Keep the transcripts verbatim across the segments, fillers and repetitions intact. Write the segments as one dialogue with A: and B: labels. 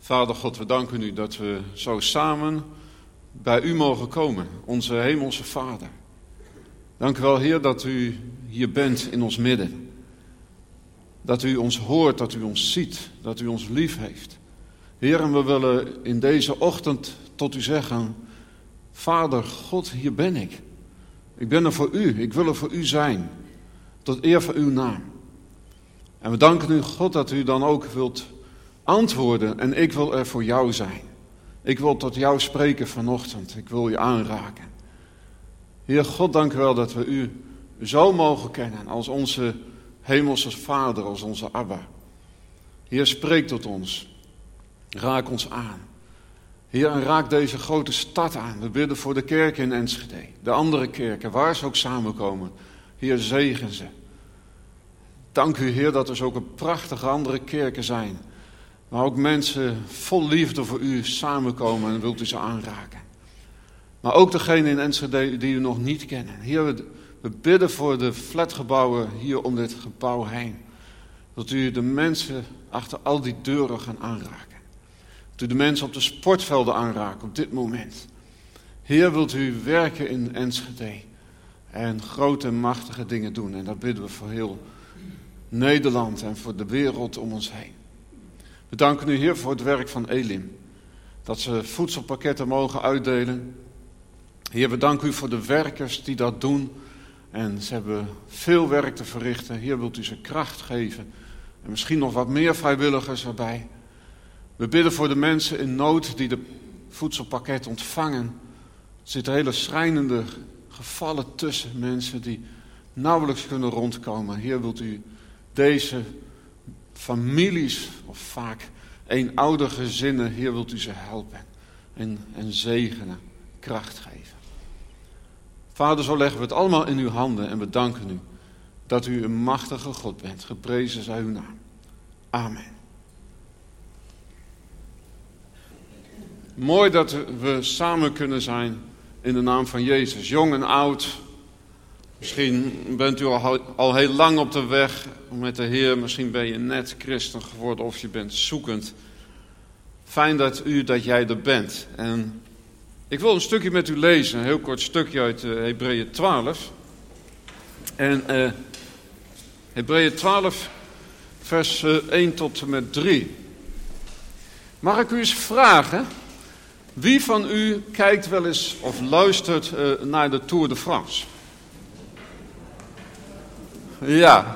A: Vader God, we danken u dat we zo samen bij u mogen komen, onze hemelse Vader. Dank u wel, Heer, dat u hier bent in ons midden. Dat u ons hoort, dat u ons ziet, dat u ons lief heeft. Heer, en we willen in deze ochtend tot u zeggen: Vader God, hier ben ik. Ik ben er voor u, ik wil er voor u zijn, tot eer van uw naam. En we danken u, God, dat u dan ook wilt antwoorden en ik wil er voor jou zijn. Ik wil tot jou spreken vanochtend, ik wil je aanraken. Heer God, dank u wel dat we u zo mogen kennen als onze hemelse Vader, als onze Abba. Heer, spreek tot ons, raak ons aan. Heer, en raak deze grote stad aan. We bidden voor de kerk in Enschede, de andere kerken, waar ze ook samenkomen. Heer, zegen ze. Dank u, Heer, dat er zulke prachtige andere kerken zijn, waar ook mensen vol liefde voor u samenkomen en wilt u ze aanraken. Maar ook degenen in Enschede die u nog niet kennen. Heer, we, we bidden voor de flatgebouwen hier om dit gebouw heen. Dat u de mensen achter al die deuren gaat aanraken. Dat u de mensen op de sportvelden aanraakt op dit moment. Heer, wilt u werken in Enschede en grote en machtige dingen doen. En dat bidden we voor heel Nederland en voor de wereld om ons heen. We danken u, Heer, voor het werk van Elim. Dat ze voedselpakketten mogen uitdelen. Heer, we danken u voor de werkers die dat doen. En ze hebben veel werk te verrichten. Heer, wilt u ze kracht geven. En misschien nog wat meer vrijwilligers erbij. We bidden voor de mensen in nood die de voedselpakket ontvangen. Er zitten hele schrijnende gevallen tussen mensen die nauwelijks kunnen rondkomen. Heer, wilt u deze families, of vaak eenouder gezinnen, Heer, wilt u ze helpen en, en zegenen, kracht geven. Vader, zo leggen we het allemaal in uw handen en we danken u dat u een machtige God bent. Geprezen zij uw naam. Amen. Mooi dat we samen kunnen zijn in de naam van Jezus, jong en oud. Misschien bent u al, al heel lang op de weg met de Heer. Misschien ben je net christen geworden of je bent zoekend. Fijn dat u, dat jij er bent. En ik wil een stukje met u lezen. Een heel kort stukje uit uh, Hebreeën twaalf. En uh, Hebreeën twaalf vers uh, één tot en met drie. Mag ik u eens vragen: wie van u kijkt wel eens of luistert uh, naar de Tour de France? Ja.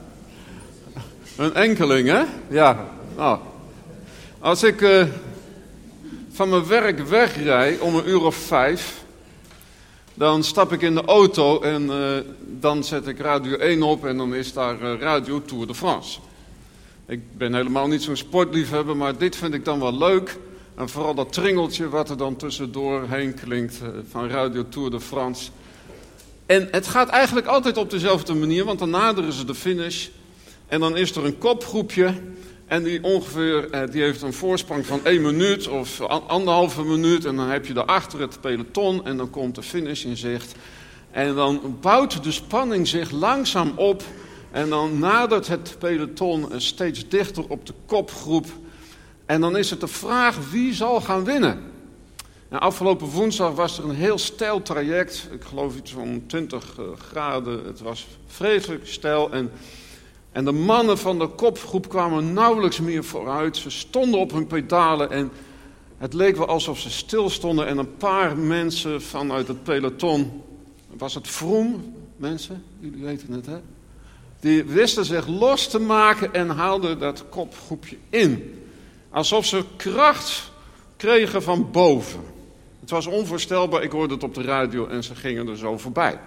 A: Een enkeling, hè? Ja. Nou. Als ik uh, van mijn werk wegrij om een uur of vijf, dan stap ik in de auto en uh, dan zet ik Radio één op en dan is daar uh, Radio Tour de France. Ik ben helemaal niet zo'n sportliefhebber, maar dit vind ik dan wel leuk. En vooral dat tringeltje wat er dan tussendoor heen klinkt uh, van Radio Tour de France. En het gaat eigenlijk altijd op dezelfde manier, want dan naderen ze de finish. En dan is er een kopgroepje en die ongeveer, die heeft een voorsprong van één minuut of anderhalve minuut. En dan heb je daarachter het peloton en dan komt de finish in zicht. En dan bouwt de spanning zich langzaam op. En dan nadert het peloton steeds dichter op de kopgroep. En dan is het de vraag, wie zal gaan winnen? Nou, afgelopen woensdag was er een heel steil traject. Ik geloof iets van twintig graden. Het was vreselijk steil. En, en de mannen van de kopgroep kwamen nauwelijks meer vooruit. Ze stonden op hun pedalen en het leek wel alsof ze stilstonden. En een paar mensen vanuit het peloton, was het Froome, mensen? Jullie weten het, hè? Die wisten zich los te maken en haalden dat kopgroepje in. Alsof ze kracht kregen van boven. Het was onvoorstelbaar, ik hoorde het op de radio en ze gingen er zo voorbij.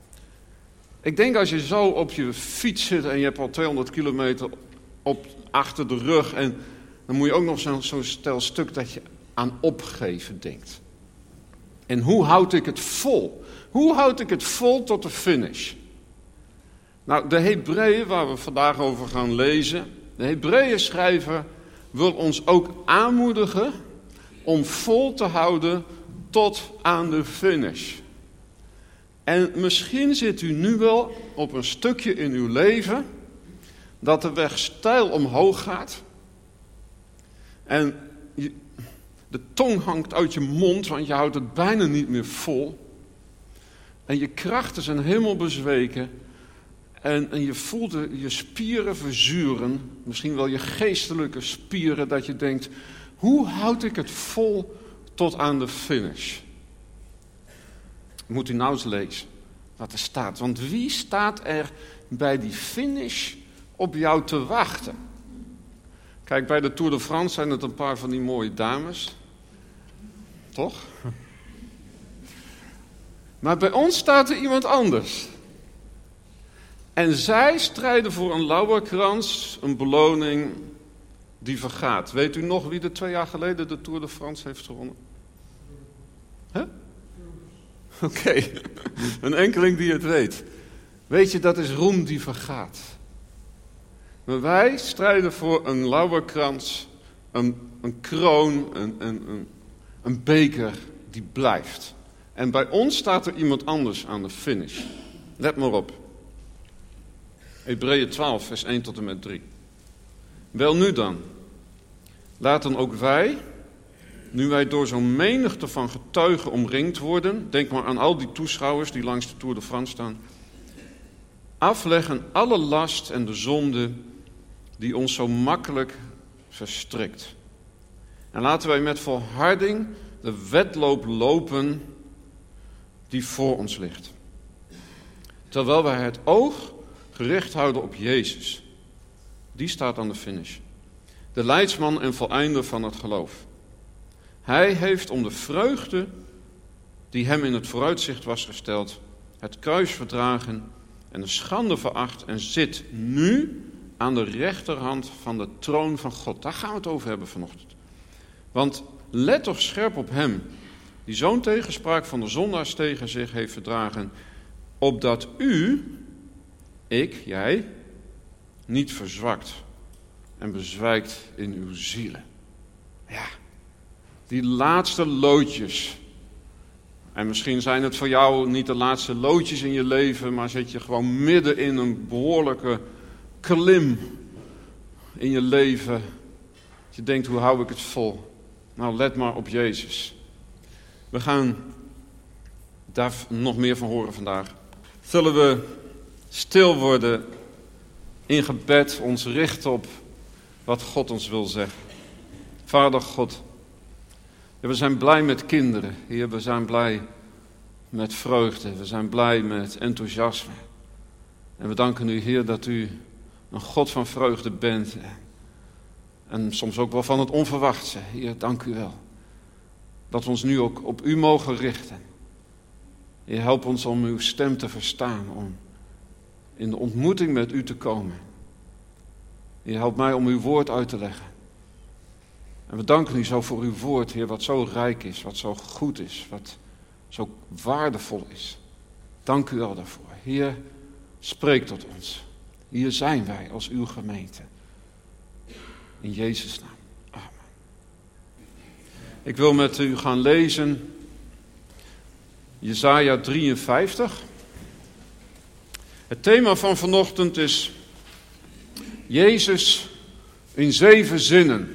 A: Ik denk als je zo op je fiets zit en je hebt al tweehonderd kilometer op, achter de rug en dan moet je ook nog zo'n zo stel stuk dat je aan opgeven denkt. En hoe houd ik het vol? Hoe houd ik het vol tot de finish? Nou, de Hebreeën, waar we vandaag over gaan lezen, de Hebreeën schrijver wil ons ook aanmoedigen om vol te houden tot aan de finish. En misschien zit u nu wel op een stukje in uw leven dat de weg steil omhoog gaat. En De tong hangt uit je mond, want je houdt het bijna niet meer vol. En je krachten zijn helemaal bezweken. En, en je voelt de, je spieren verzuren. Misschien wel je geestelijke spieren. Dat je denkt, hoe houd ik het vol tot aan de finish? Moet u nou eens lezen wat er staat. Want wie staat er bij die finish op jou te wachten? Kijk, bij de Tour de France zijn het een paar van die mooie dames. Toch? Maar bij ons staat er iemand anders. En zij strijden voor een lauwerkrans, een beloning die vergaat. Weet u nog wie er twee jaar geleden de Tour de France heeft gewonnen? Huh? Oké, okay. Een enkeling die het weet. Weet je, dat is roem die vergaat. Maar wij strijden voor een lauwerkrans, een, een kroon, een, een, een, een beker die blijft. En bij ons staat er iemand anders aan de finish. Let maar op. Hebreeën twaalf, vers één tot en met drie. Wel nu dan, laten ook wij, nu wij door zo'n menigte van getuigen omringd worden, denk maar aan al die toeschouwers die langs de Tour de France staan, afleggen alle last en de zonde die ons zo makkelijk verstrikt. En laten wij met volharding de wedloop lopen die voor ons ligt. Terwijl wij het oog gericht houden op Jezus. Die staat aan de finish. De leidsman en voleinder van het geloof. Hij heeft om de vreugde die hem in het vooruitzicht was gesteld, het kruis verdragen en de schande veracht en zit nu aan de rechterhand van de troon van God. Daar gaan we het over hebben vanochtend. Want let toch scherp op hem, die zo'n tegenspraak van de zondaars tegen zich heeft verdragen, opdat u, ik, jij, niet verzwakt en bezwijkt in uw zielen. Ja, die laatste loodjes. En misschien zijn het voor jou niet de laatste loodjes in je leven, maar zit je gewoon midden in een behoorlijke klim in je leven. Je denkt, hoe hou ik het vol? Nou, let maar op Jezus. We gaan daar nog meer van horen vandaag. Zullen we stil worden in gebed, ons richten op wat God ons wil zeggen. Vader God, we zijn blij met kinderen. Heer, we zijn blij met vreugde. We zijn blij met enthousiasme. En we danken u, Heer, dat u een God van vreugde bent. En soms ook wel van het onverwachte. Heer, dank u wel. Dat we ons nu ook op u mogen richten. Heer, help ons om uw stem te verstaan. Om in de ontmoeting met u te komen. Heer, help mij om uw woord uit te leggen. En we danken u zo voor uw woord, Heer, wat zo rijk is, wat zo goed is, wat zo waardevol is. Dank u wel daarvoor. Heer, spreek tot ons. Hier zijn wij als uw gemeente. In Jezus' naam. Amen. Ik wil met u gaan lezen Jesaja drieënvijftig. Het thema van vanochtend is Jezus in zeven zinnen.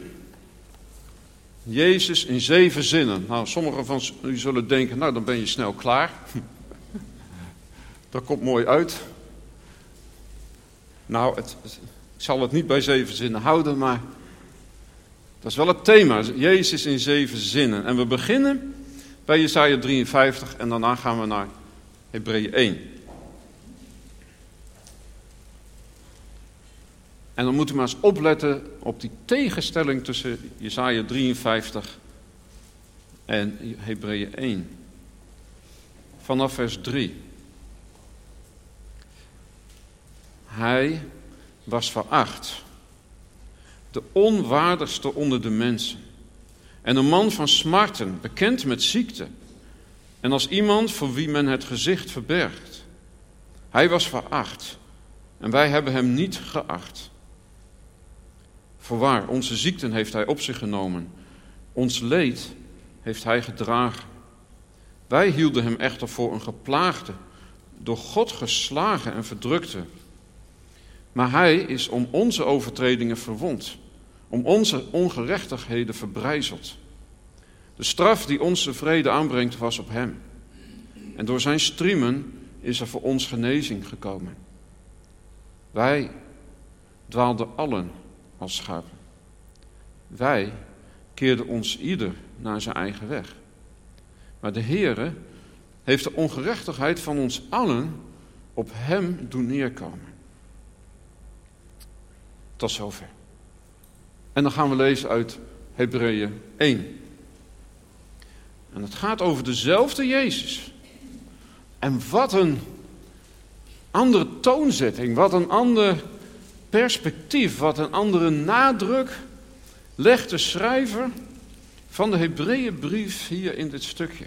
A: Jezus in zeven zinnen. Nou, sommigen van u zullen denken, nou dan ben je snel klaar. Dat komt mooi uit. Nou, het, het, ik zal het niet bij zeven zinnen houden, maar dat is wel het thema. Jezus in zeven zinnen. En we beginnen bij Jesaja drieënvijftig en daarna gaan we naar Hebreeën één. En dan moet u maar eens opletten op die tegenstelling tussen Jesaja drieënvijftig en Hebreeën één. Vanaf vers drie. Hij was veracht, de onwaardigste onder de mensen. En een man van smarten, bekend met ziekte. En als iemand voor wie men het gezicht verbergt. Hij was veracht en wij hebben hem niet geacht. Voorwaar, onze ziekten heeft hij op zich genomen. Ons leed heeft hij gedragen. Wij hielden hem echter voor een geplaagde, door God geslagen en verdrukte. Maar hij is om onze overtredingen verwond, om onze ongerechtigheden verbrijzeld. De straf die ons de vrede aanbrengt was op hem. En door zijn striemen is er voor ons genezing gekomen. Wij dwaalden allen als schapen. Wij keerden ons ieder naar zijn eigen weg. Maar de Heere heeft de ongerechtigheid van ons allen op hem doen neerkomen. Tot zover. En dan gaan we lezen uit Hebreeën één. En het gaat over dezelfde Jezus. En wat een andere toonzetting, wat een ander perspectief, wat een andere nadruk legt de schrijver van de Hebreeënbrief hier in dit stukje.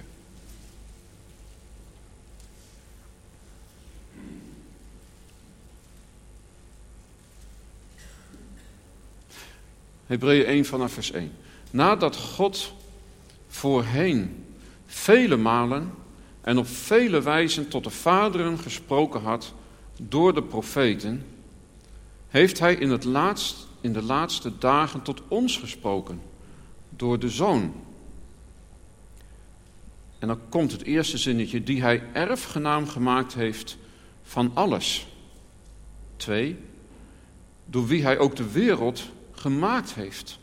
A: Hebreeën één vanaf vers één. Nadat God voorheen vele malen en op vele wijzen tot de vaderen gesproken had door de profeten, heeft hij in, het laatst, in de laatste dagen tot ons gesproken door de Zoon. En dan komt het eerste zinnetje, die hij erfgenaam gemaakt heeft van alles. Twee, door wie hij ook de wereld gemaakt heeft.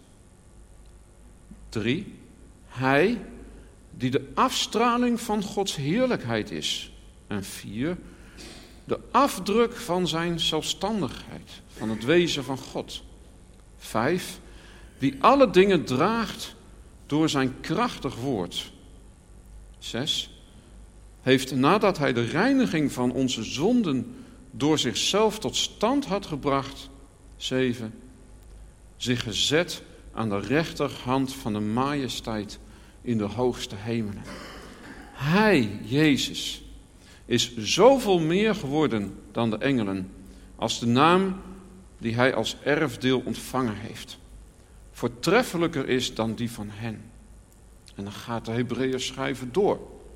A: Drie, hij die de afstraling van Gods heerlijkheid is. En vier, de afdruk van zijn zelfstandigheid, van het wezen van God. Vijf, die alle dingen draagt door zijn krachtig woord. Zes, heeft nadat hij de reiniging van onze zonden door zichzelf tot stand had gebracht. Zeven, zich gezet aan de rechterhand van de majesteit in de hoogste hemelen. Hij, Jezus, is zoveel meer geworden dan de engelen, als de naam die hij als erfdeel ontvangen heeft, voortreffelijker is dan die van hen. En dan gaat de Hebreeën schrijver door.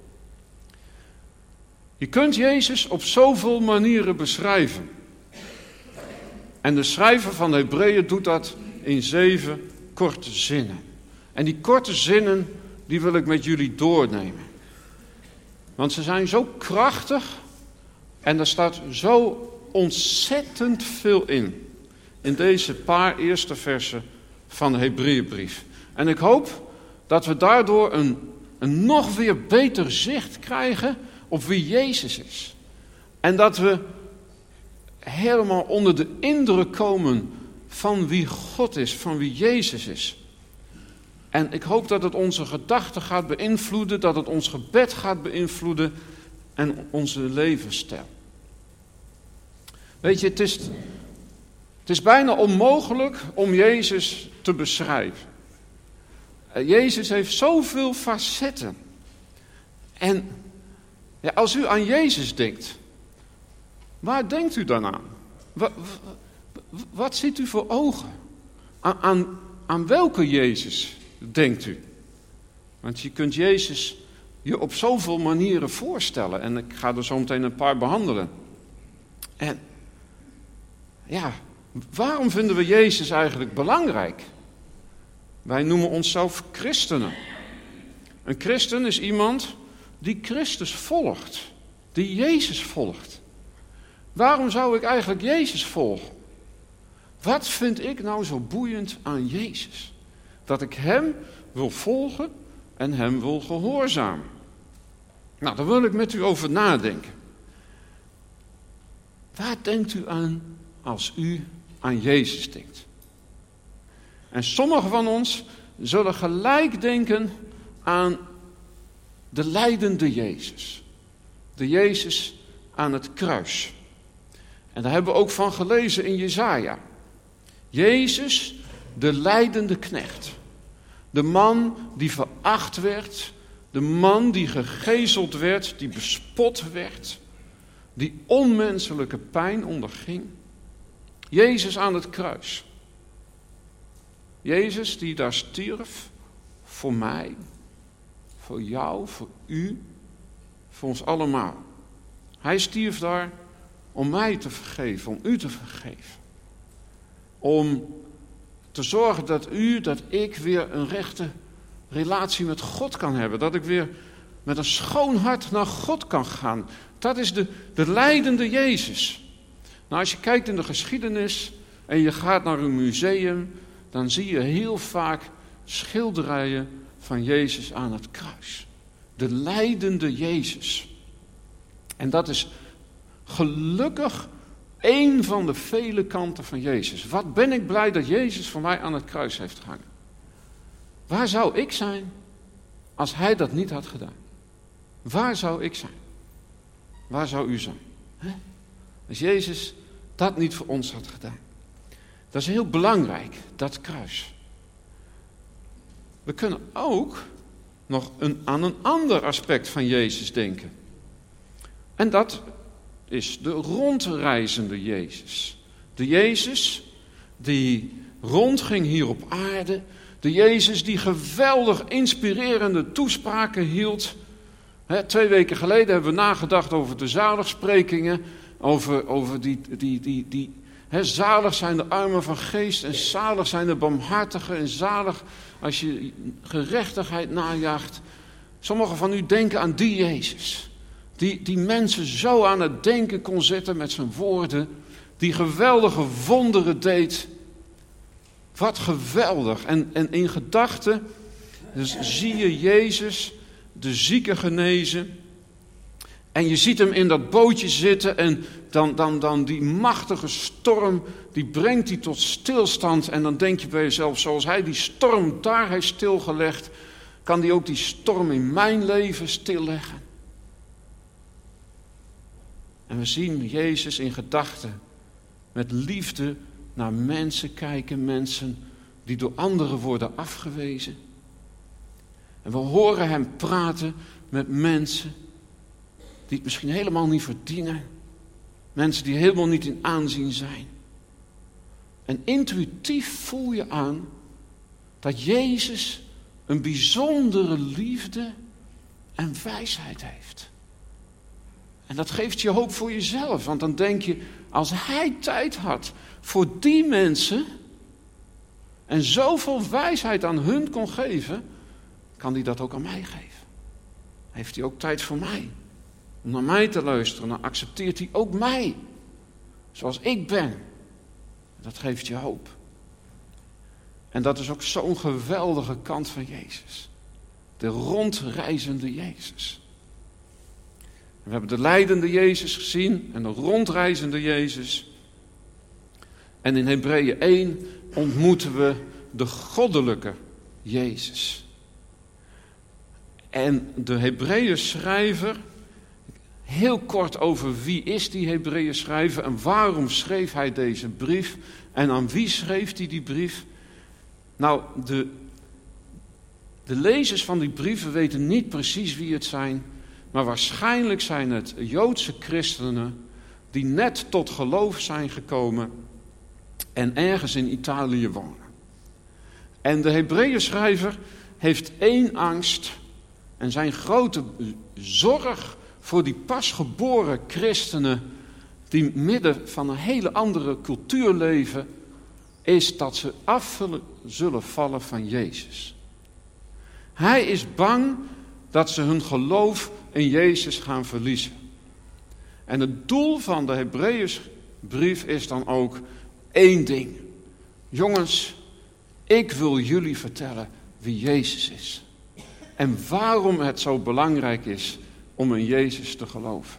A: Je kunt Jezus op zoveel manieren beschrijven. En de schrijver van de Hebreeën doet dat in zeven korte zinnen. En die korte zinnen, die wil ik met jullie doornemen. Want ze zijn zo krachtig en er staat zo ontzettend veel in. In deze paar eerste versen van de Hebreeënbrief. En ik hoop dat we daardoor een, een nog weer beter zicht krijgen op wie Jezus is. En dat we helemaal onder de indruk komen van wie God is, van wie Jezus is. En ik hoop dat het onze gedachten gaat beïnvloeden, dat het ons gebed gaat beïnvloeden en onze levensstijl. Weet je, het is, het is bijna onmogelijk om Jezus te beschrijven. Jezus heeft zoveel facetten. En ja, als u aan Jezus denkt, waar denkt u dan aan? Wat, wat, wat ziet u voor ogen? Aan, aan, aan welke Jezus denkt u? Want je kunt Jezus je op zoveel manieren voorstellen. En ik ga er zo meteen een paar behandelen. En ja, waarom vinden we Jezus eigenlijk belangrijk? Wij noemen onszelf christenen. Een christen is iemand die Christus volgt. Die Jezus volgt. Waarom zou ik eigenlijk Jezus volgen? Wat vind ik nou zo boeiend aan Jezus? Dat ik hem wil volgen en hem wil gehoorzamen. Nou, daar wil ik met u over nadenken. Waar denkt u aan als u aan Jezus denkt? En sommigen van ons zullen gelijk denken aan de lijdende Jezus. De Jezus aan het kruis. En daar hebben we ook van gelezen in Jesaja. Jezus, de lijdende knecht. De man die veracht werd. De man die gegezeld werd, die bespot werd. Die onmenselijke pijn onderging. Jezus aan het kruis. Jezus die daar stierf voor mij, voor jou, voor u, voor ons allemaal. Hij stierf daar om mij te vergeven, om u te vergeven. Om te zorgen dat u, dat ik weer een rechte relatie met God kan hebben. Dat ik weer met een schoon hart naar God kan gaan. Dat is de, de lijdende Jezus. Nou, als je kijkt in de geschiedenis en je gaat naar een museum, dan zie je heel vaak schilderijen van Jezus aan het kruis. De lijdende Jezus. En dat is gelukkig één van de vele kanten van Jezus. Wat ben ik blij dat Jezus voor mij aan het kruis heeft gehangen. Waar zou ik zijn als hij dat niet had gedaan? Waar zou ik zijn? Waar zou u zijn? He? Als Jezus dat niet voor ons had gedaan. Dat is heel belangrijk, dat kruis. We kunnen ook nog een, aan een ander aspect van Jezus denken. En dat is de rondreizende Jezus. De Jezus die rondging hier op aarde. De Jezus die geweldig inspirerende toespraken hield. He, twee weken geleden hebben we nagedacht over de zaligsprekingen. Over, over die, die, die, die he, zalig zijn de armen van geest en zalig zijn de barmhartigen en zalig als je gerechtigheid najaagt. Sommigen van u denken aan die Jezus. Die, die mensen zo aan het denken kon zetten met zijn woorden. Die geweldige wonderen deed. Wat geweldig. En, en in gedachten dus zie je Jezus de zieken genezen. En je ziet hem in dat bootje zitten en dan, dan, dan die machtige storm, die brengt hij tot stilstand. En dan denk je bij jezelf, zoals hij die storm daar heeft stilgelegd, kan hij ook die storm in mijn leven stilleggen. En we zien Jezus in gedachten met liefde naar mensen kijken, mensen die door anderen worden afgewezen. En we horen hem praten met mensen die het misschien helemaal niet verdienen. Mensen die helemaal niet in aanzien zijn. En intuïtief voel je aan dat Jezus een bijzondere liefde en wijsheid heeft. En dat geeft je hoop voor jezelf. Want dan denk je, als hij tijd had voor die mensen en zoveel wijsheid aan hun kon geven, kan hij dat ook aan mij geven. Heeft hij ook tijd voor mij? Om naar mij te luisteren, dan accepteert hij ook mij. Zoals ik ben. Dat geeft je hoop. En dat is ook zo'n geweldige kant van Jezus. De rondreizende Jezus. We hebben de lijdende Jezus gezien en de rondreizende Jezus. En in Hebreeën één ontmoeten we de goddelijke Jezus. En de Hebreeën schrijver, heel kort over wie is die Hebreeën schrijver en waarom schreef hij deze brief en aan wie schreef hij die brief? Nou, de, de lezers van die brieven weten niet precies wie het zijn, maar waarschijnlijk zijn het Joodse christenen die net tot geloof zijn gekomen en ergens in Italië wonen. En de Hebreeën schrijver heeft één angst en zijn grote zorg voor die pasgeboren christenen die midden van een hele andere cultuur leven, is dat ze af zullen vallen van Jezus. Hij is bang dat ze hun geloof in Jezus gaan verliezen. En het doel van de Hebreeënbrief is dan ook één ding. Jongens, ik wil jullie vertellen wie Jezus is. En waarom het zo belangrijk is om in Jezus te geloven.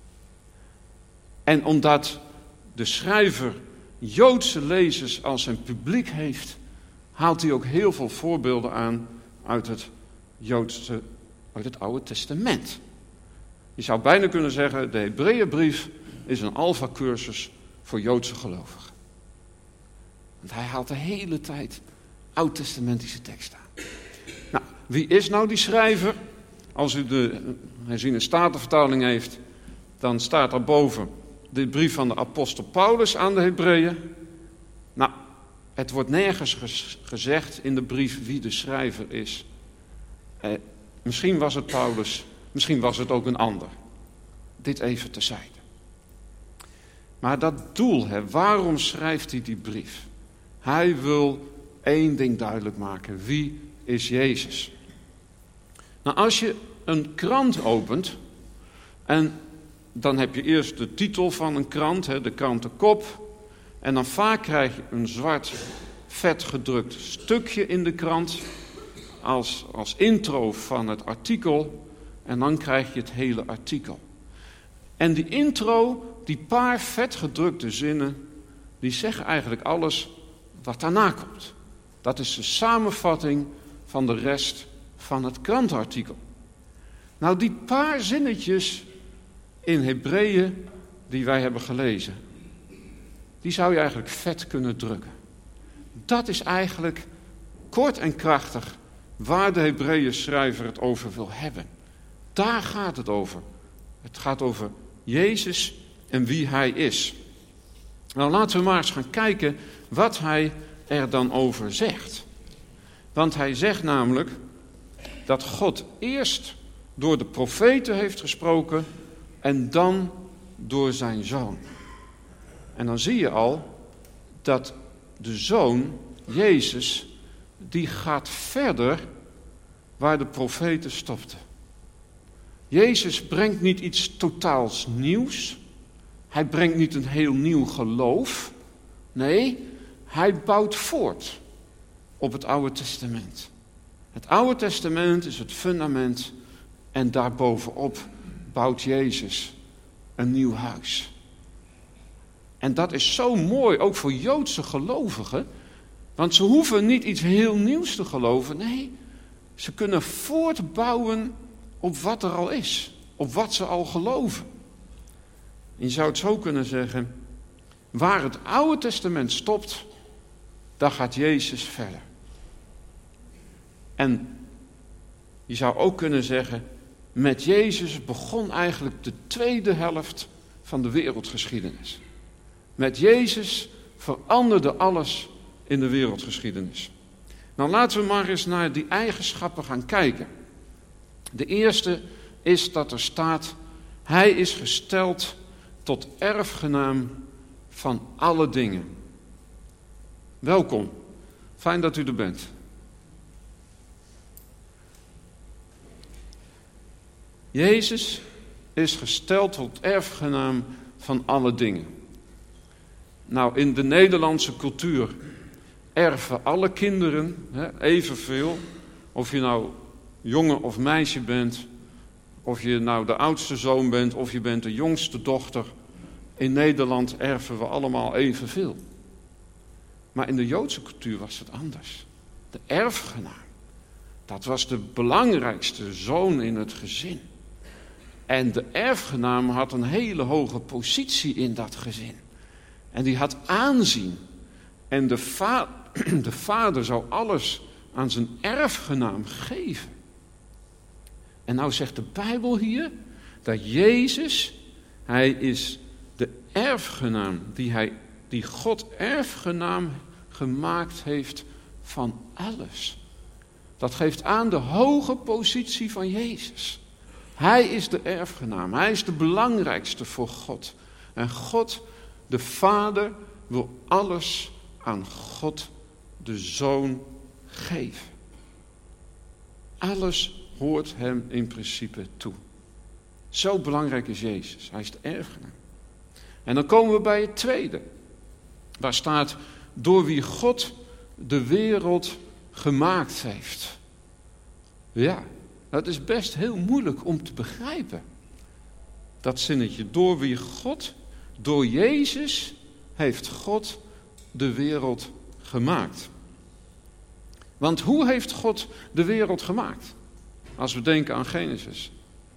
A: En omdat de schrijver Joodse lezers als zijn publiek heeft, haalt hij ook heel veel voorbeelden aan uit het Joodse, uit het Oude Testament. Je zou bijna kunnen zeggen, de Hebreeënbrief is een alfacursus voor Joodse gelovigen. Want hij haalt de hele tijd oud-testamentische teksten aan. Nou, wie is nou die schrijver? Als u de herziene statenvertaling heeft, dan staat daarboven de brief van de apostel Paulus aan de Hebreeën. Nou, het wordt nergens ges- gezegd in de brief wie de schrijver is. Eh, misschien was het Paulus, misschien was het ook een ander. Dit even terzijde. Maar dat doel, hè, waarom schrijft hij die brief? Hij wil één ding duidelijk maken. Wie is Jezus? Nou, als je een krant opent en dan heb je eerst de titel van een krant, hè, de krantenkop. En dan vaak krijg je een zwart vet gedrukt stukje in de krant als, als intro van het artikel. En dan krijg je het hele artikel. En die intro, die paar vet gedrukte zinnen, die zeggen eigenlijk alles wat daarna komt. Dat is de samenvatting van de rest van het krantenartikel. Nou, die paar zinnetjes in Hebreeën die wij hebben gelezen, die zou je eigenlijk vet kunnen drukken. Dat is eigenlijk kort en krachtig waar de Hebreeën schrijver het over wil hebben. Daar gaat het over. Het gaat over Jezus en wie hij is. Nou, laten we maar eens gaan kijken wat hij er dan over zegt. Want hij zegt namelijk dat God eerst door de profeten heeft gesproken en dan door zijn zoon. En dan zie je al dat de zoon, Jezus, die gaat verder waar de profeten stopten. Jezus brengt niet iets totaals nieuws. Hij brengt niet een heel nieuw geloof. Nee, hij bouwt voort op het Oude Testament. Het Oude Testament is het fundament en daarbovenop bouwt Jezus een nieuw huis. En dat is zo mooi, ook voor Joodse gelovigen. Want ze hoeven niet iets heel nieuws te geloven. Nee, ze kunnen voortbouwen op wat er al is. Op wat ze al geloven. En je zou het zo kunnen zeggen. Waar het Oude Testament stopt, daar gaat Jezus verder. En je zou ook kunnen zeggen, met Jezus begon eigenlijk de tweede helft van de wereldgeschiedenis. Met Jezus veranderde alles in de wereldgeschiedenis. Nou, laten we maar eens naar die eigenschappen gaan kijken. De eerste is dat er staat, hij is gesteld tot erfgenaam van alle dingen. Welkom, fijn dat u er bent. Jezus is gesteld tot erfgenaam van alle dingen. Nou, in de Nederlandse cultuur erven alle kinderen hè, evenveel. Of je nou jongen of meisje bent, of je nou de oudste zoon bent, of je bent de jongste dochter. In Nederland erven we allemaal evenveel. Maar in de Joodse cultuur was het anders. De erfgenaam, dat was de belangrijkste zoon in het gezin. En de erfgenaam had een hele hoge positie in dat gezin. En die had aanzien. En de, va- de vader zou alles aan zijn erfgenaam geven. En nou zegt de Bijbel hier dat Jezus, hij is de erfgenaam die, hij, die God erfgenaam gemaakt heeft van alles. Dat geeft aan de hoge positie van Jezus. Hij is de erfgenaam. Hij is de belangrijkste voor God. En God, de Vader, wil alles aan God, de Zoon, geven. Alles hoort hem in principe toe. Zo belangrijk is Jezus. Hij is de erfgenaam. En dan komen we bij het tweede. Waar staat, door wie God de wereld gemaakt heeft. Ja, dat is best heel moeilijk om te begrijpen. Dat zinnetje, door wie God, door Jezus heeft God de wereld gemaakt. Want hoe heeft God de wereld gemaakt? Als we denken aan Genesis.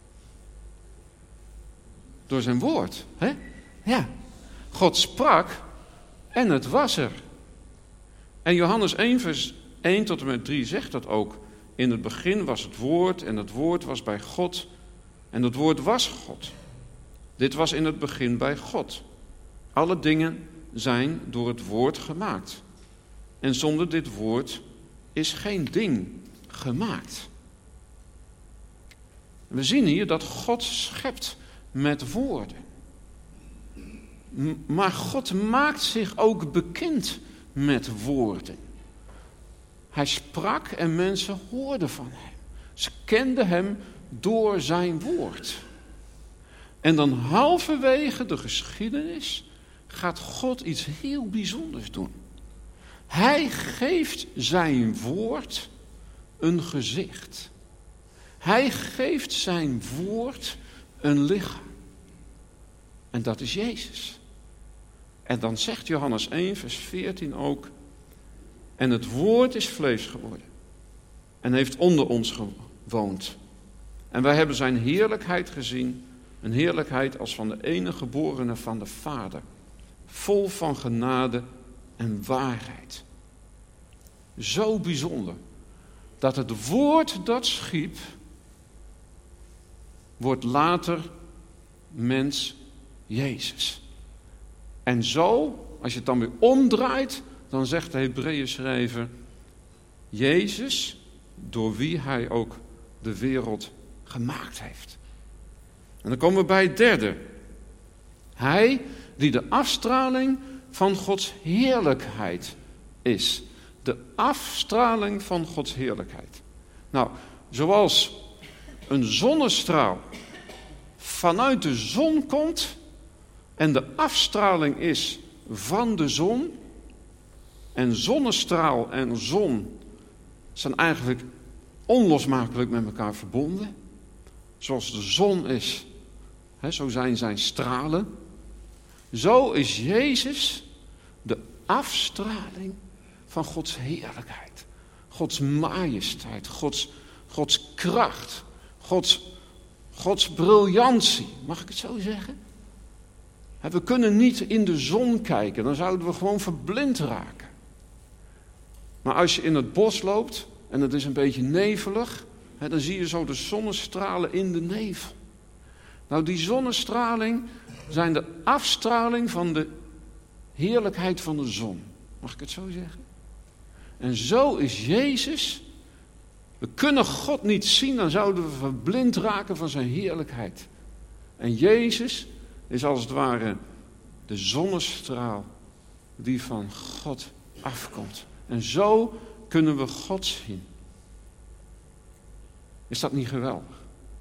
A: Door zijn woord. Hè? Ja. God sprak en het was er. En Johannes één vers één tot en met drie zegt dat ook. In het begin was het woord en het woord was bij God. En het woord was God. Dit was in het begin bij God. Alle dingen zijn door het woord gemaakt. En zonder dit woord is geen ding gemaakt. We zien hier dat God schept met woorden. Maar God maakt zich ook bekend met woorden. Hij sprak en mensen hoorden van hem. Ze kenden hem door zijn woord. En dan halverwege de geschiedenis gaat God iets heel bijzonders doen. Hij geeft zijn woord een gezicht. Hij geeft zijn woord een lichaam. En dat is Jezus. En dan zegt Johannes één, vers veertien ook: en het woord is vlees geworden en heeft onder ons gewoond. En wij hebben zijn heerlijkheid gezien, een heerlijkheid als van de enige geborene van de Vader, vol van genade en waarheid. Zo bijzonder dat het woord dat schiep, wordt later mens Jezus. En zo, als je het dan weer omdraait, dan zegt de Hebreeën schrijver: Jezus, door wie hij ook de wereld gemaakt heeft. En dan komen we bij het derde. Hij die de afstraling van Gods heerlijkheid is. De afstraling van Gods heerlijkheid. Nou, zoals een zonnestraal vanuit de zon komt en de afstraling is van de zon, en zonnestraal en zon zijn eigenlijk onlosmakelijk met elkaar verbonden. Zoals de zon is, hè, zo zijn zijn stralen. Zo is Jezus de afstraling van Gods heerlijkheid. Gods majesteit, Gods, Gods kracht, Gods, Gods briljantie. Mag ik het zo zeggen? We kunnen niet in de zon kijken, dan zouden we gewoon verblind raken. Maar als je in het bos loopt en het is een beetje nevelig, hè, dan zie je zo de zonnestralen in de nevel. Nou, die zonnestraling zijn de afstraling van de heerlijkheid van de zon. Mag ik het zo zeggen? En zo is Jezus. We kunnen God niet zien, dan zouden we verblind raken van zijn heerlijkheid. En Jezus is als het ware de zonnestraal die van God afkomt. En zo kunnen we God zien. Is dat niet geweldig?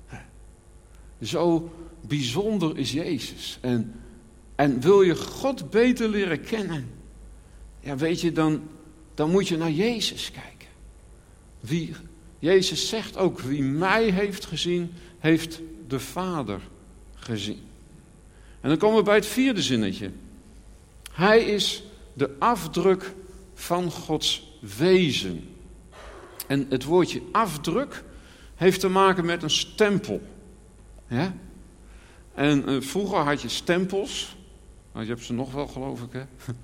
A: Zo bijzonder is Jezus. En, en wil je God beter leren kennen? Ja, weet je, dan, dan moet je naar Jezus kijken. Wie, Jezus zegt ook, wie mij heeft gezien, heeft de Vader gezien. En dan komen we bij het vierde zinnetje. Hij is de afdruk van Gods wezen. En het woordje afdruk heeft te maken met een stempel. Ja? En uh, vroeger had je stempels. Nou, je hebt ze nog wel, geloof ik, hè?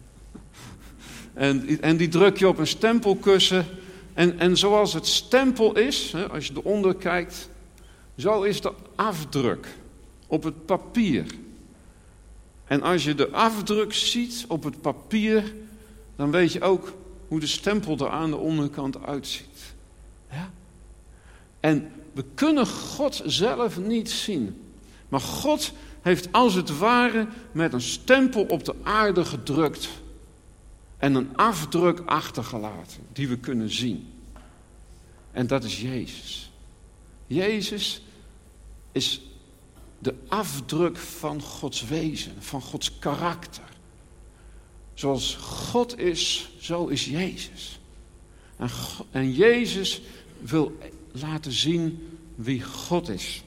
A: en, en die druk je op een stempelkussen. En, en zoals het stempel is, hè, als je eronder kijkt, zo is de afdruk op het papier. En als je de afdruk ziet op het papier, dan weet je ook hoe de stempel er aan de onderkant uitziet. Ja? En we kunnen God zelf niet zien. Maar God heeft als het ware met een stempel op de aarde gedrukt. En een afdruk achtergelaten die we kunnen zien. En dat is Jezus. Jezus is de afdruk van Gods wezen, van Gods karakter. Zoals God is, zo is Jezus. En, God, en Jezus wil laten zien wie God is.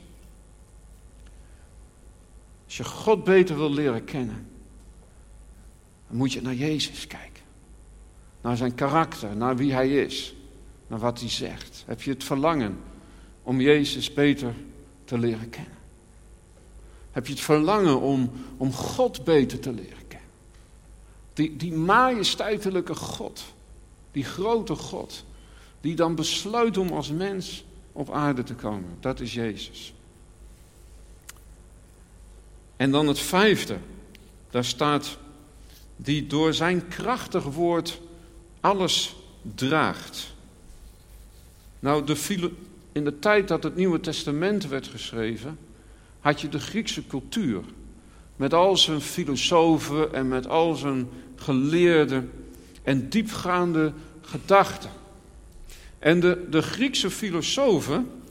A: Als je God beter wil leren kennen, dan moet je naar Jezus kijken. Naar zijn karakter, naar wie hij is, naar wat hij zegt. Heb je het verlangen om Jezus beter te leren kennen? Heb je het verlangen om, om God beter te leren kennen? Die, die majesteitelijke God, die grote God, die dan besluit om als mens op aarde te komen. Dat is Jezus. En dan het vijfde, daar staat, die door zijn krachtig woord alles draagt. Nou, de filo- in de tijd dat het Nieuwe Testament werd geschreven, had je de Griekse cultuur. Met al zijn filosofen en met al zijn geleerden en diepgaande gedachten. En de, de Griekse filosofen,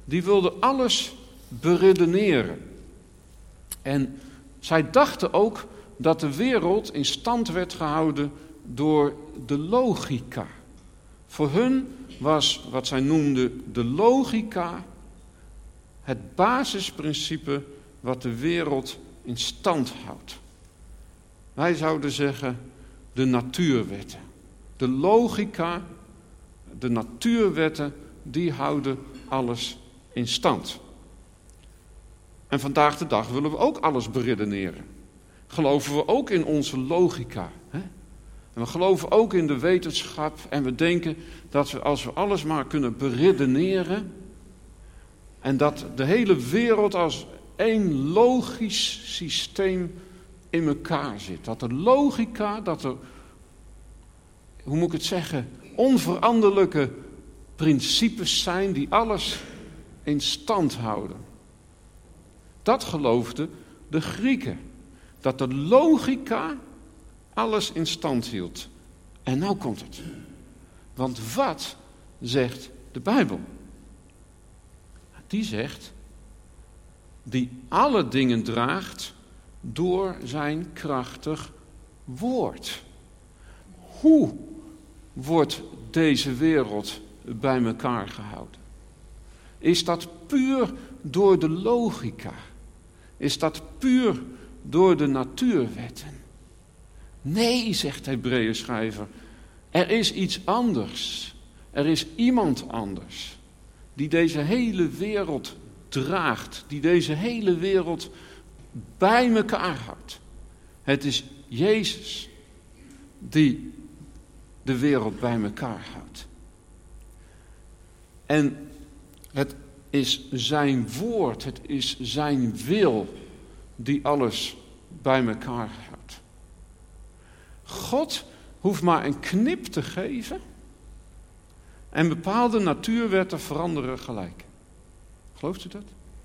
A: die wilden alles beredeneren. En zij dachten ook dat de wereld in stand werd gehouden door de logica. Voor hun was wat zij noemden de logica het basisprincipe wat de wereld in stand houdt. Wij zouden zeggen de natuurwetten. De logica, de natuurwetten, die houden alles in stand. En vandaag de dag willen we ook alles beredeneren. Geloven we ook in onze logica. Hè? En we geloven ook in de wetenschap. En we denken dat we, als we alles maar kunnen beredeneren, en dat de hele wereld als één logisch systeem in elkaar zit. Dat er logica, dat er, hoe moet ik het zeggen, onveranderlijke principes zijn die alles in stand houden. Dat geloofden de Grieken. Dat de logica alles in stand hield. En nou komt het. Want wat zegt de Bijbel? Die zegt, die alle dingen draagt door zijn krachtig woord. Hoe wordt deze wereld bij elkaar gehouden? Is dat puur door de logica? Is dat puur door de natuurwetten? Nee, zegt de Hebreeënschrijver. Er is iets anders. Er is iemand anders. Die deze hele wereld draagt. Die deze hele wereld bij elkaar houdt. Het is Jezus die de wereld bij elkaar houdt. En het is zijn woord, het is zijn wil die alles bij elkaar houdt. God hoeft maar een knip te geven en bepaalde natuurwetten veranderen gelijk. Gelooft u dat?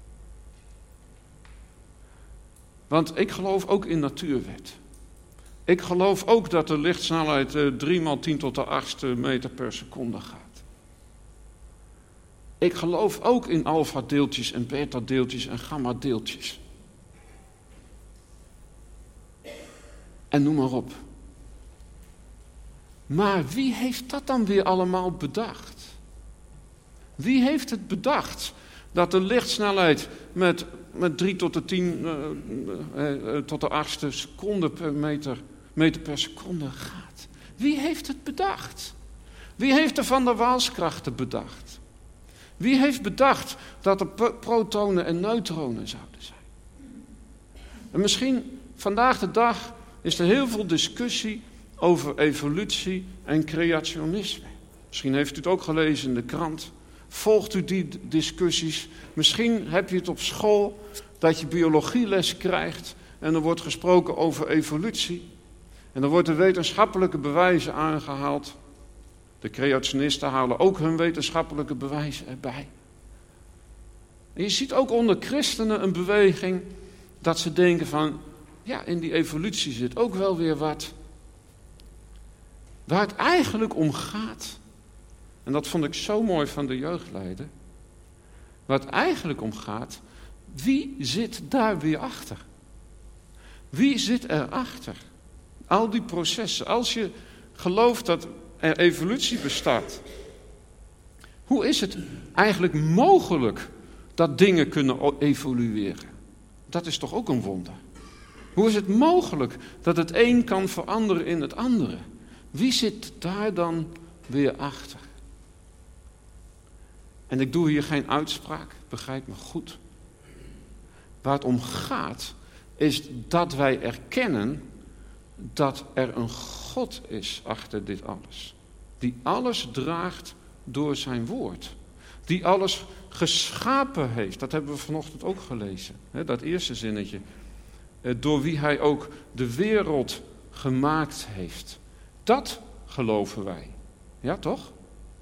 A: Want ik geloof ook in natuurwet. Ik geloof ook dat de lichtsnelheid uh, drie maal tien tot de achtste meter per seconde gaat. Ik geloof ook in alfa-deeltjes en beta-deeltjes en gamma-deeltjes. En noem maar op. Maar wie heeft dat dan weer allemaal bedacht? Wie heeft het bedacht dat de lichtsnelheid met, met drie tot de tien uh, uh, uh, tot de achtste seconde per meter, meter per seconde gaat? Wie heeft het bedacht? Wie heeft de van der Waals-krachten bedacht? Wie heeft bedacht dat er protonen en neutronen zouden zijn? En misschien vandaag de dag is er heel veel discussie over evolutie en creationisme. Misschien heeft u het ook gelezen in de krant. Volgt u die discussies? Misschien heb je het op school dat je biologieles krijgt en er wordt gesproken over evolutie. En dan worden wetenschappelijke bewijzen aangehaald. De creationisten halen ook hun wetenschappelijke bewijzen erbij. En je ziet ook onder christenen een beweging dat ze denken van, ja, in die evolutie zit ook wel weer wat. Waar het eigenlijk om gaat, en dat vond ik zo mooi van de jeugdleider, waar het eigenlijk om gaat, wie zit daar weer achter? Wie zit erachter? Al die processen, als je gelooft dat er evolutie bestaat, hoe is het eigenlijk mogelijk dat dingen kunnen evolueren? Dat is toch ook een wonder? Hoe is het mogelijk dat het een kan veranderen in het andere? Wie zit daar dan weer achter? En ik doe hier geen uitspraak, begrijp me goed. Waar het om gaat, is dat wij erkennen dat er een God is achter dit alles. Die alles draagt door zijn woord. Die alles geschapen heeft. Dat hebben we vanochtend ook gelezen. Hè, dat eerste zinnetje. Door wie hij ook de wereld gemaakt heeft. Dat geloven wij. Ja, toch?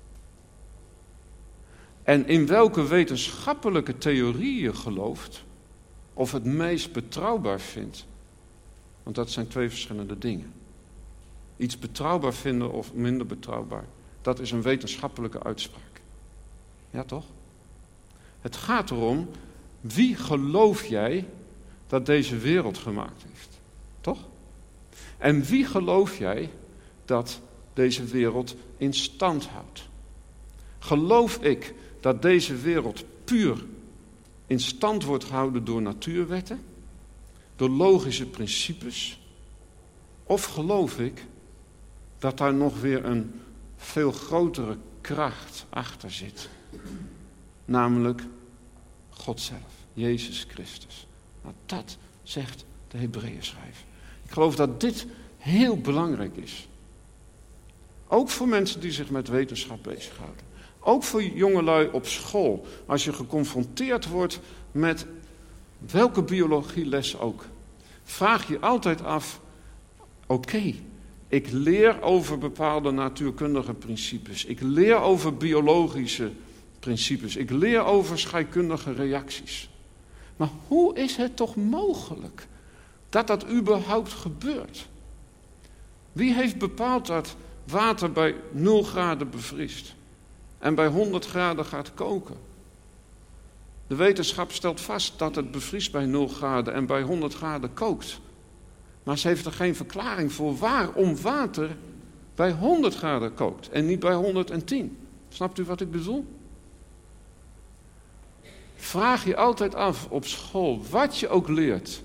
A: En in welke wetenschappelijke theorie je gelooft, of het meest betrouwbaar vindt, want dat zijn twee verschillende dingen. Iets betrouwbaar vinden of minder betrouwbaar, dat is een wetenschappelijke uitspraak. Ja, toch? Het gaat erom, wie geloof jij dat deze wereld gemaakt heeft? Toch? En wie geloof jij dat deze wereld in stand houdt? Geloof ik dat deze wereld puur in stand wordt gehouden door natuurwetten, door logische principes? Of geloof ik dat daar nog weer een veel grotere kracht achter zit? Namelijk God zelf, Jezus Christus. Nou, dat zegt de Hebreeënschrijver. Ik geloof dat dit heel belangrijk is. Ook voor mensen die zich met wetenschap bezighouden. Ook voor jongelui op school. Als je geconfronteerd wordt met welke biologieles ook. Vraag je altijd af, oké, okay, ik leer over bepaalde natuurkundige principes. Ik leer over biologische principes. Ik leer over scheikundige reacties. Maar hoe is het toch mogelijk dat dat überhaupt gebeurt? Wie heeft bepaald dat water bij nul graden bevriest en bij honderd graden gaat koken? De wetenschap stelt vast dat het bevriest bij nul graden en bij honderd graden kookt. Maar ze heeft er geen verklaring voor waarom water bij honderd graden kookt en niet bij honderdtien. Snapt u wat ik bedoel? Vraag je altijd af op school, wat je ook leert.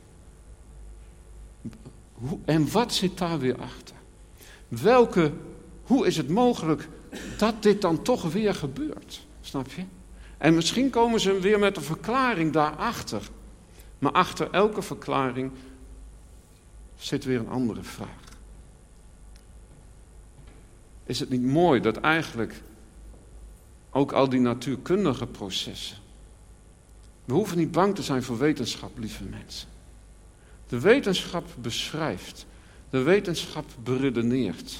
A: En wat zit daar weer achter? Welke, hoe is het mogelijk dat dit dan toch weer gebeurt? Snap je? En misschien komen ze weer met een verklaring daarachter. Maar achter elke verklaring zit weer een andere vraag. Is het niet mooi dat eigenlijk ook al die natuurkundige processen. We hoeven niet bang te zijn voor wetenschap, lieve mensen. De wetenschap beschrijft. De wetenschap beredeneert.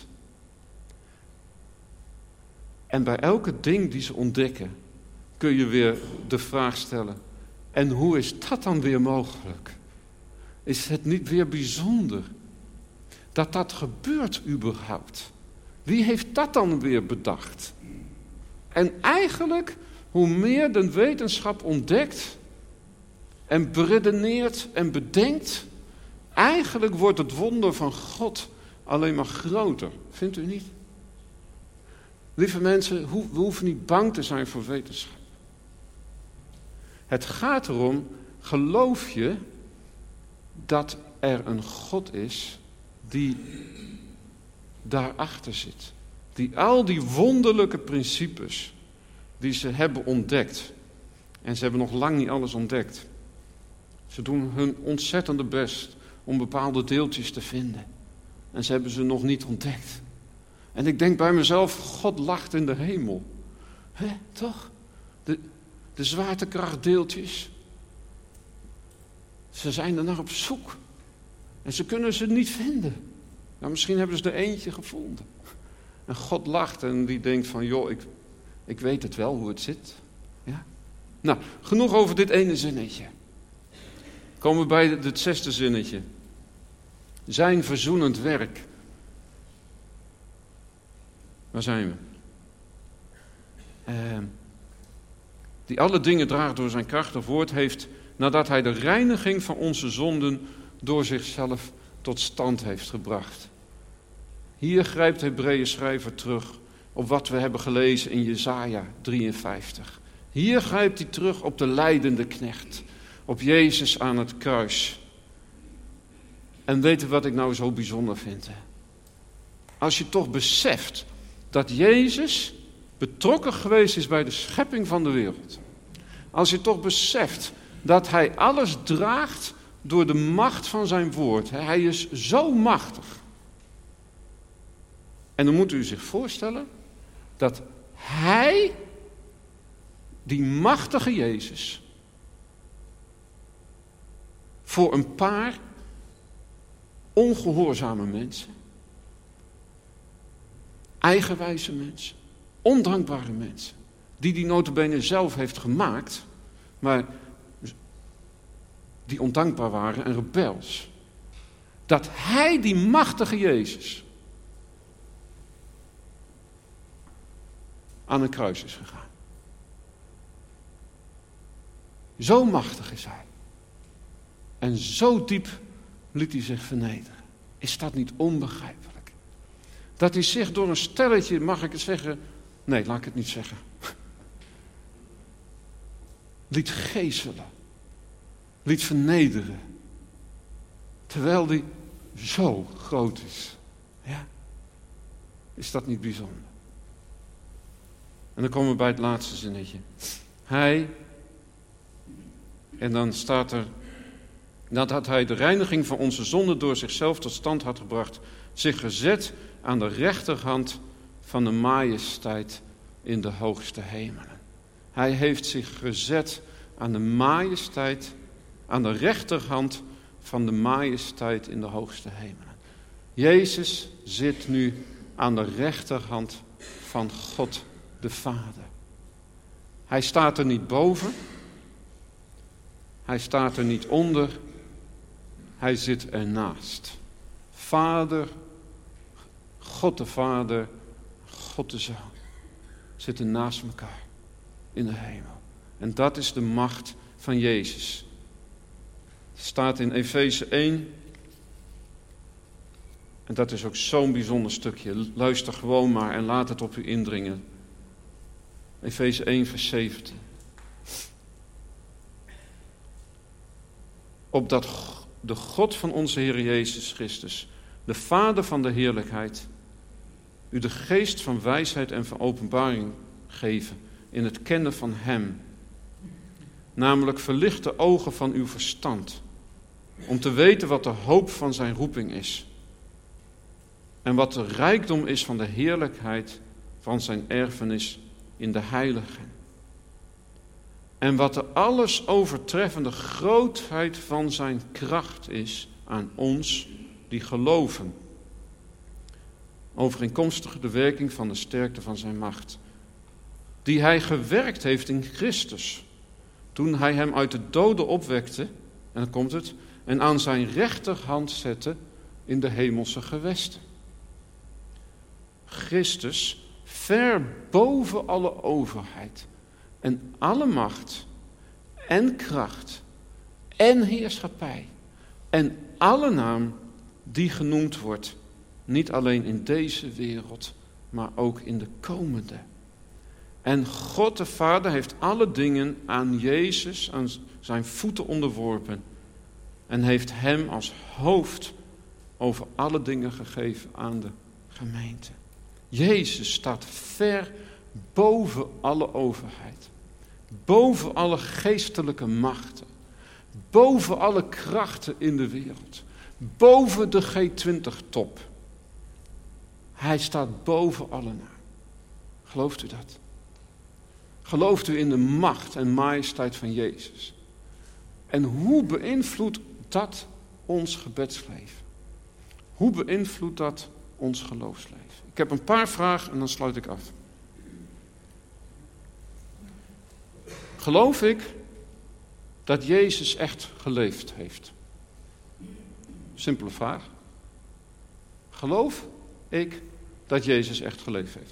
A: En bij elke ding die ze ontdekken, kun je weer de vraag stellen. En hoe is dat dan weer mogelijk? Is het niet weer bijzonder dat dat gebeurt überhaupt? Wie heeft dat dan weer bedacht? En eigenlijk, hoe meer de wetenschap ontdekt en beredeneert en bedenkt, eigenlijk wordt het wonder van God alleen maar groter. Vindt u niet? Lieve mensen, we hoeven niet bang te zijn voor wetenschap. Het gaat erom, geloof je dat er een God is die daarachter zit. Die al die wonderlijke principes die ze hebben ontdekt. En ze hebben nog lang niet alles ontdekt. Ze doen hun ontzettende best om bepaalde deeltjes te vinden. En ze hebben ze nog niet ontdekt. En ik denk bij mezelf, God lacht in de hemel. Hè, toch? De, de zwaartekrachtdeeltjes. Ze zijn er naar op zoek. En ze kunnen ze niet vinden. Nou, misschien hebben ze er eentje gevonden. En God lacht en die denkt van, joh, ik, ik weet het wel hoe het zit. Ja? Nou, genoeg over dit ene zinnetje. Komen we bij het zesde zinnetje. Zijn verzoenend werk. Waar zijn we? Uh, die alle dingen draagt door zijn krachtig woord heeft, nadat hij de reiniging van onze zonden door zichzelf tot stand heeft gebracht. Hier grijpt de Hebreeënschrijver terug op wat we hebben gelezen in Jesaja drieënvijftig. Hier grijpt hij terug op de lijdende knecht, op Jezus aan het kruis. En weet u wat ik nou zo bijzonder vind? Hè? Als je toch beseft dat Jezus betrokken geweest is bij de schepping van de wereld. Als je toch beseft dat hij alles draagt door de macht van zijn woord. Hij is zo machtig. En dan moet u zich voorstellen dat hij, die machtige Jezus, voor een paar ongehoorzame mensen, eigenwijze mensen, ondankbare mensen, die die nota bene zelf heeft gemaakt, maar die ondankbaar waren en rebels. Dat hij, die machtige Jezus, aan een kruis is gegaan. Zo machtig is hij. En zo diep liet hij zich vernederen. Is dat niet onbegrijpelijk? Dat hij zich door een stelletje, mag ik het zeggen? Nee, laat ik het niet zeggen. Liet geeselen. Liet vernederen. Terwijl hij zo groot is. Ja. Is dat niet bijzonder? En dan komen we bij het laatste zinnetje. Hij, en dan staat er, nadat hij de reiniging van onze zonde door zichzelf tot stand had gebracht, zich gezet aan de rechterhand van de majesteit in de hoogste hemelen. Hij heeft zich gezet aan de majesteit, aan de rechterhand van de majesteit in de hoogste hemelen. Jezus zit nu aan de rechterhand van God de Vader. Hij staat er niet boven. Hij staat er niet onder. Hij zit ernaast. Vader, God de Vader, God de Zoon zitten naast elkaar in de hemel. En dat is de macht van Jezus. Het staat in Efeze één. En dat is ook zo'n bijzonder stukje. Luister gewoon maar en laat het op u indringen. Efeze één vers zeventien. Opdat de God van onze Heer Jezus Christus, de Vader van de heerlijkheid, u de geest van wijsheid en van openbaring geven in het kennen van Hem. Namelijk verlicht de ogen van uw verstand, om te weten wat de hoop van zijn roeping is. En wat de rijkdom is van de heerlijkheid van zijn erfenis in de heiligen. En wat de alles overtreffende grootheid van zijn kracht is aan ons die geloven. Overeenkomstig de werking van de sterkte van zijn macht. Die hij gewerkt heeft in Christus. Toen hij hem uit de doden opwekte, en dan komt het, en aan zijn rechterhand zette in de hemelse gewesten. Christus ver boven alle overheid en alle macht en kracht en heerschappij en alle naam die genoemd wordt, niet alleen in deze wereld, maar ook in de komende. En God de Vader heeft alle dingen aan Jezus, aan zijn voeten onderworpen en heeft hem als hoofd over alle dingen gegeven aan de gemeente. Jezus staat ver boven alle overheid, boven alle geestelijke machten, boven alle krachten in de wereld, boven de G twintig top. Hij staat boven alle naam. Gelooft u dat? Gelooft u in de macht en majesteit van Jezus? En hoe beïnvloedt dat ons gebedsleven? Hoe beïnvloedt dat ons geloofsleven? Ik heb een paar vragen en dan sluit ik af. Geloof ik dat Jezus echt geleefd heeft? Simpele vraag. Geloof ik dat Jezus echt geleefd heeft?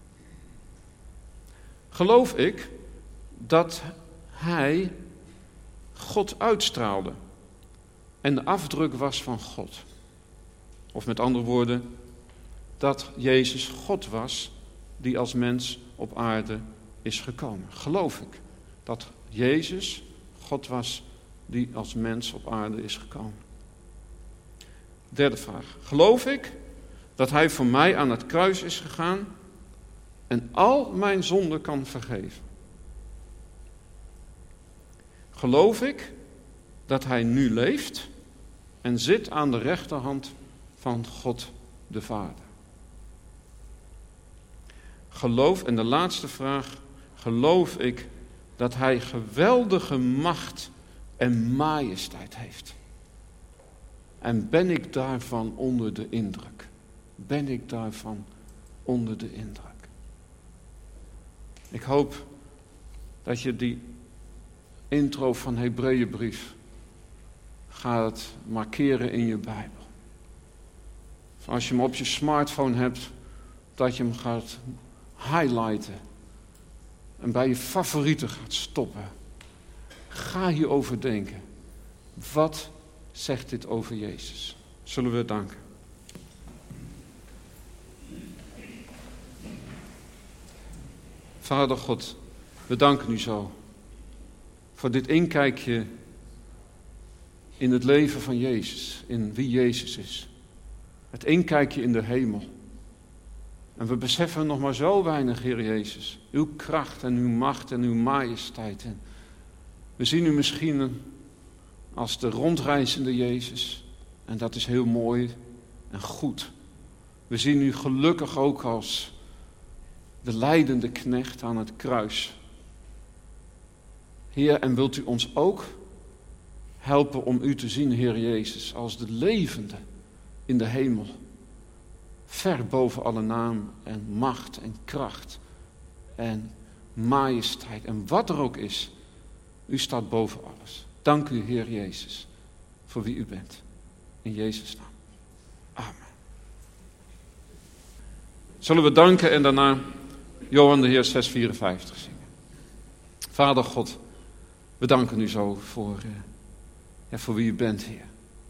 A: Geloof ik dat hij God uitstraalde en de afdruk was van God? Of met andere woorden, dat Jezus God was die als mens op aarde is gekomen. Geloof ik dat Jezus God was die als mens op aarde is gekomen? Derde vraag. Geloof ik dat hij voor mij aan het kruis is gegaan en al mijn zonden kan vergeven? Geloof ik dat hij nu leeft en zit aan de rechterhand van God de Vader? Geloof, en de laatste vraag, geloof ik dat hij geweldige macht en majesteit heeft? En ben ik daarvan onder de indruk? Ben ik daarvan onder de indruk? Ik hoop dat je die intro van Hebreeënbrief gaat markeren in je Bijbel. Als je hem op je smartphone hebt, dat je hem gaat highlighten en bij je favorieten gaat stoppen. Ga hierover denken. Wat zegt dit over Jezus? Zullen we danken? Vader God, we danken u zo voor dit inkijkje in het leven van Jezus, in wie Jezus is. Het inkijkje in de hemel. En we beseffen nog maar zo weinig, Heer Jezus, uw kracht en uw macht en uw majesteit. En we zien u misschien als de rondreizende Jezus. En dat is heel mooi en goed. We zien u gelukkig ook als de lijdende knecht aan het kruis. Heer, en wilt u ons ook helpen om u te zien, Heer Jezus, als de levende in de hemel. Ver boven alle naam en macht en kracht en majesteit en wat er ook is. U staat boven alles. Dank u, Heer Jezus, voor wie u bent. In Jezus' naam. Amen. Zullen we danken en daarna Johan de Heer zes vierenvijftig zingen. Vader God, we danken u zo voor, uh, ja, voor wie u bent, Heer.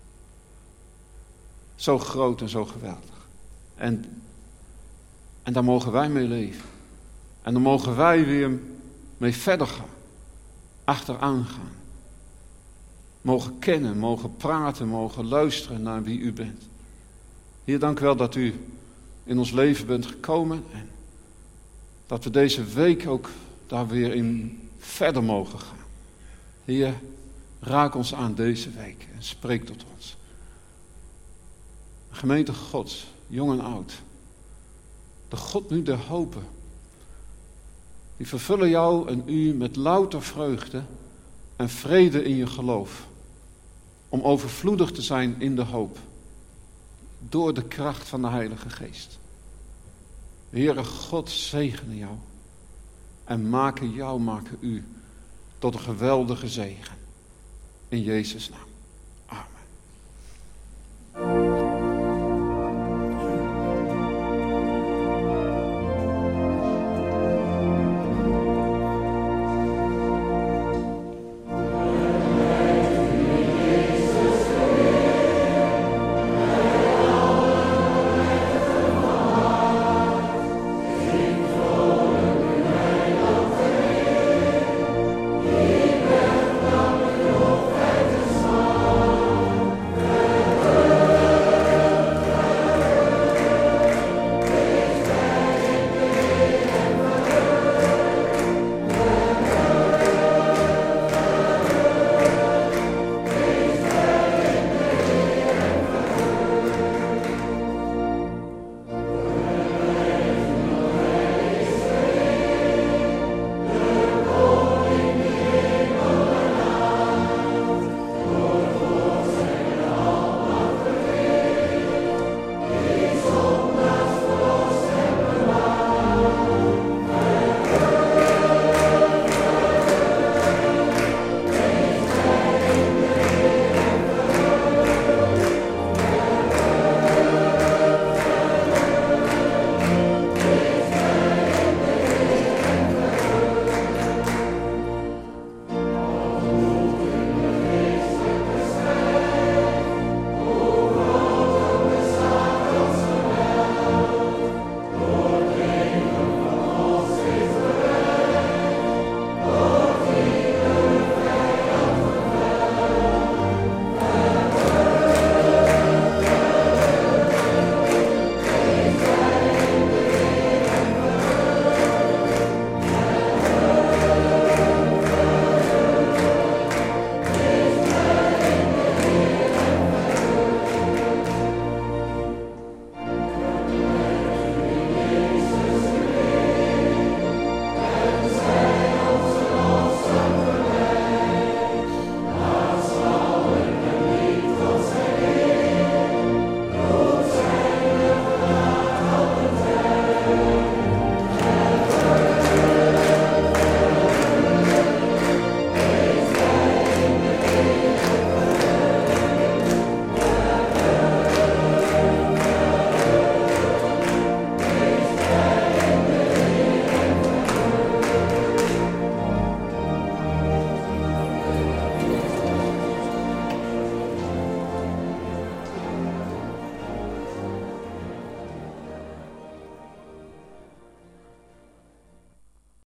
A: Zo groot en zo geweldig. En, en daar mogen wij mee leven. En daar mogen wij weer mee verder gaan. Achteraan gaan. Mogen kennen, mogen praten, mogen luisteren naar wie u bent. Heer, dank u wel dat u in ons leven bent gekomen. En dat we deze week ook daar weer in verder mogen gaan. Heer, raak ons aan deze week en spreek tot ons. Gemeente Gods, jong en oud. De God nu der hopen. Die vervullen jou en u met louter vreugde en vrede in je geloof. Om overvloedig te zijn in de hoop. Door de kracht van de Heilige Geest. Heere God, zegene jou. En maken jou, maken u tot een geweldige zegen. In Jezus' naam.